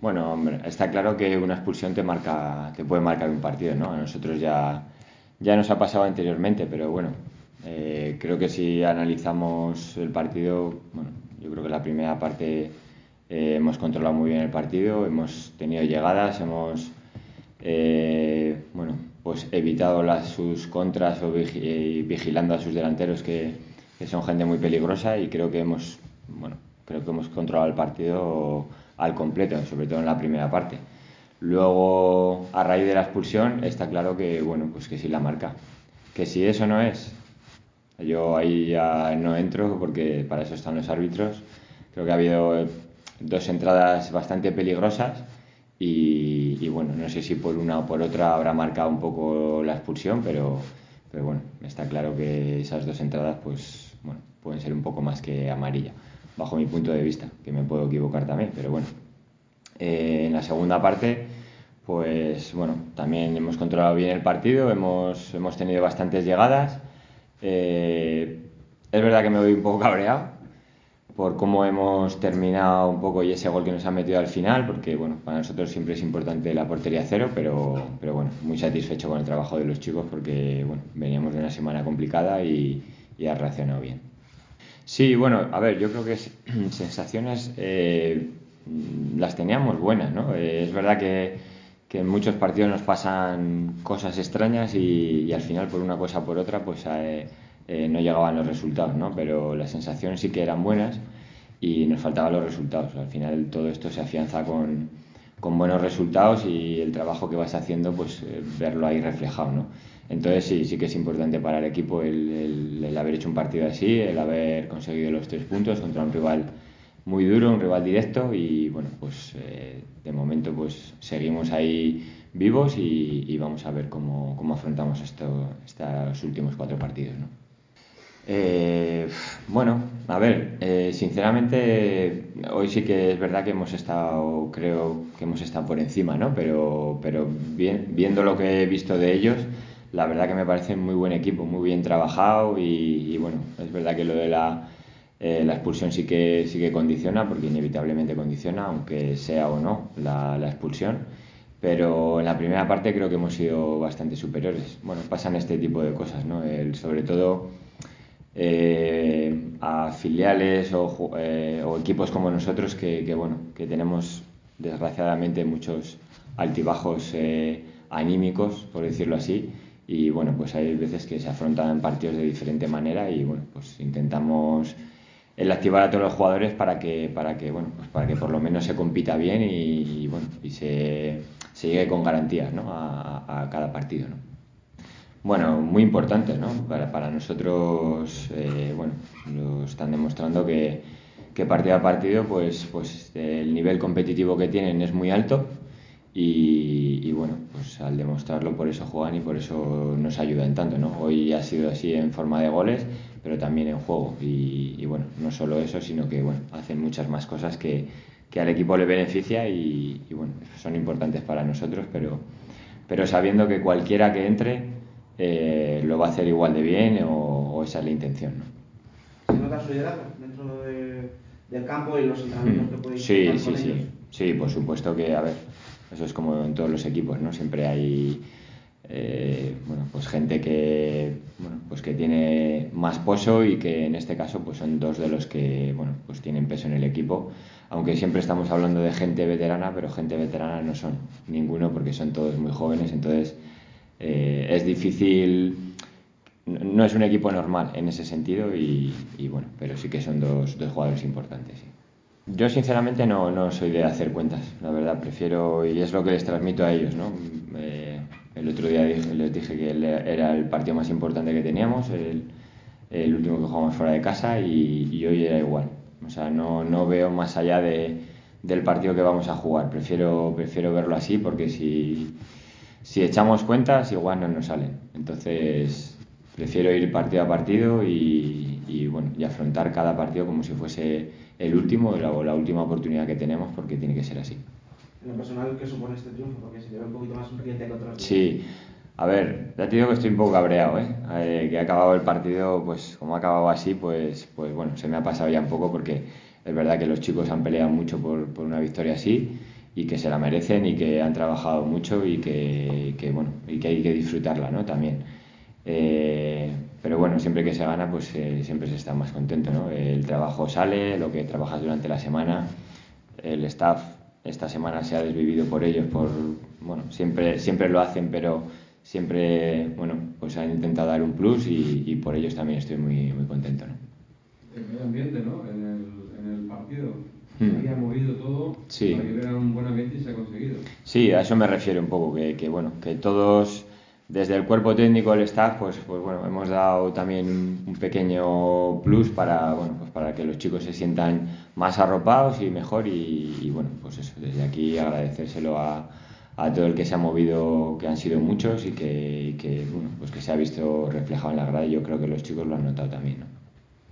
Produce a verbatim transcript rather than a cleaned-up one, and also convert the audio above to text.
Bueno, hombre, está claro que una expulsión te marca, te puede marcar un partido, ¿no? A nosotros ya, ya nos ha pasado anteriormente, pero bueno, eh, creo que si analizamos el partido, bueno, yo creo que la primera parte eh, hemos controlado muy bien el partido, hemos tenido llegadas, hemos eh, bueno, pues evitado las, sus contras o vigi- eh, vigilando a sus delanteros que, que son gente muy peligrosa y creo que hemos, bueno, creo que hemos controlado el partido al completo, sobre todo en la primera parte. Luego, a raíz de la expulsión, está claro que, bueno, pues que sí la marca. Que si eso no es, yo ahí ya no entro porque para eso están los árbitros. Creo que ha habido dos entradas bastante peligrosas y, y bueno, no sé si por una o por otra habrá marcado un poco la expulsión, pero, pero bueno, está claro que esas dos entradas pues bueno, pueden ser un poco más que amarilla, bajo mi punto de vista, que me puedo equivocar también, pero bueno. Eh, en la segunda parte, pues bueno, también hemos controlado bien el partido, hemos, hemos tenido bastantes llegadas. Eh, es verdad que me voy un poco cabreado por cómo hemos terminado un poco y ese gol que nos han metido al final, porque bueno, para nosotros siempre es importante la portería cero, pero, pero bueno, muy satisfecho con el trabajo de los chicos porque bueno, veníamos de una semana complicada y, y ha reaccionado bien. Sí, bueno, a ver, yo creo que es, sensaciones eh, las teníamos buenas, ¿no? Eh, es verdad que, que en muchos partidos nos pasan cosas extrañas y, y al final por una cosa o por otra pues eh, eh, no llegaban los resultados, ¿no? Pero las sensaciones sí que eran buenas y nos faltaban los resultados. Al final todo esto se afianza con, con buenos resultados y el trabajo que vas haciendo, pues eh, verlo ahí reflejado, ¿no? Entonces sí, sí que es importante para el equipo el, el, el haber hecho un partido así, el haber conseguido los tres puntos contra un rival muy duro, un rival directo y bueno, pues eh, de momento pues seguimos ahí vivos y, y vamos a ver cómo, cómo afrontamos esto, estos últimos cuatro partidos, ¿no? Eh, bueno, a ver, eh, sinceramente hoy sí que es verdad que hemos estado, creo que hemos estado por encima, ¿no? Pero, pero bien, viendo lo que he visto de ellos, la verdad que me parece muy buen equipo, muy bien trabajado y, y bueno, es verdad que lo de la, eh, la expulsión sí que, sí que condiciona, porque inevitablemente condiciona, aunque sea o no la, la expulsión. Pero en la primera parte creo que hemos sido bastante superiores. Bueno, pasan este tipo de cosas, ¿no? El, sobre todo eh, a filiales o, eh, o equipos como nosotros que, que, bueno, que tenemos desgraciadamente muchos altibajos eh, anímicos, por decirlo así, y bueno, pues hay veces que se afrontan partidos de diferente manera y bueno, pues intentamos el activar a todos los jugadores para que, para que, bueno, pues para que por lo menos se compita bien y, y bueno, y se, se llegue con garantías, ¿no? a, a cada partido, ¿no? Bueno, muy importante, ¿no? Para, para nosotros, eh, bueno, lo están demostrando que, que partido a partido, pues, pues el nivel competitivo que tienen es muy alto y, y bueno, pues al demostrarlo por eso juegan y por eso nos ayudan tanto, ¿no? Hoy ha sido así en forma de goles, pero también en juego y, y bueno, no solo eso, sino que bueno, hacen muchas más cosas que, que al equipo le beneficia y, y bueno, son importantes para nosotros, pero, pero sabiendo que cualquiera que entre eh, lo va a hacer igual de bien o, o esa es la intención, ¿no? ¿Se nota su liderazgo dentro de, del campo y los entrenamientos que podéis Sí, contar sí, con ellos? sí, sí, por supuesto que, a ver, eso es como en todos los equipos, ¿no? Siempre hay, eh, bueno, pues gente que, bueno, pues que tiene más pozo y que en este caso, pues son dos de los que, bueno, pues tienen peso en el equipo. Aunque siempre estamos hablando de gente veterana, pero gente veterana no son ninguno porque son todos muy jóvenes, entonces eh, es difícil. No es un equipo normal en ese sentido y, y bueno, pero sí que son dos, dos jugadores importantes, sí. Yo sinceramente no, no soy de hacer cuentas, la verdad, prefiero, y es lo que les transmito a ellos, ¿no? Eh, el otro día dije- les dije que era el partido más importante que teníamos, el, el último que jugamos fuera de casa y, y hoy era igual. O sea, no, no veo más allá de, del partido que vamos a jugar, prefiero, prefiero verlo así porque si, si echamos cuentas igual no nos salen. Entonces prefiero ir partido a partido y, y, bueno, y afrontar cada partido como si fuese el último o la, o la última oportunidad que tenemos porque tiene que ser así. En lo personal, ¿qué supone este triunfo? Porque se te ve un poquito más sonriente que otros días. Sí, a ver, ya te digo que estoy un poco cabreado, ¿eh? Eh, que ha acabado el partido, pues como ha acabado así, pues, pues bueno, se me ha pasado ya un poco porque es verdad que los chicos han peleado mucho por, por una victoria así y que se la merecen y que han trabajado mucho y que, que, bueno, y que hay que disfrutarla, ¿no? También. Eh, pero bueno, siempre que se gana, pues eh, siempre se está más contento, ¿no? El trabajo sale, lo que trabajas durante la semana, el staff esta semana se ha desvivido por ellos, por, bueno, siempre, siempre lo hacen, pero siempre, bueno, pues han intentado dar un plus y, y por ellos también estoy muy, muy contento, ¿no? El medio ambiente, ¿no? En el, en el partido. Se Hmm. había movido todo Sí. para que hubiera un buen ambiente y se ha conseguido. Sí, a eso me refiero un poco, que, que bueno, que todos, desde el cuerpo técnico, el staff, pues, pues bueno, hemos dado también un, un pequeño plus para, bueno, pues para que los chicos se sientan más arropados y mejor y, y bueno, pues eso, desde aquí agradecérselo a, a todo el que se ha movido, que han sido muchos y que, y que, bueno, pues que se ha visto reflejado en la grada y yo creo que los chicos lo han notado también, ¿no?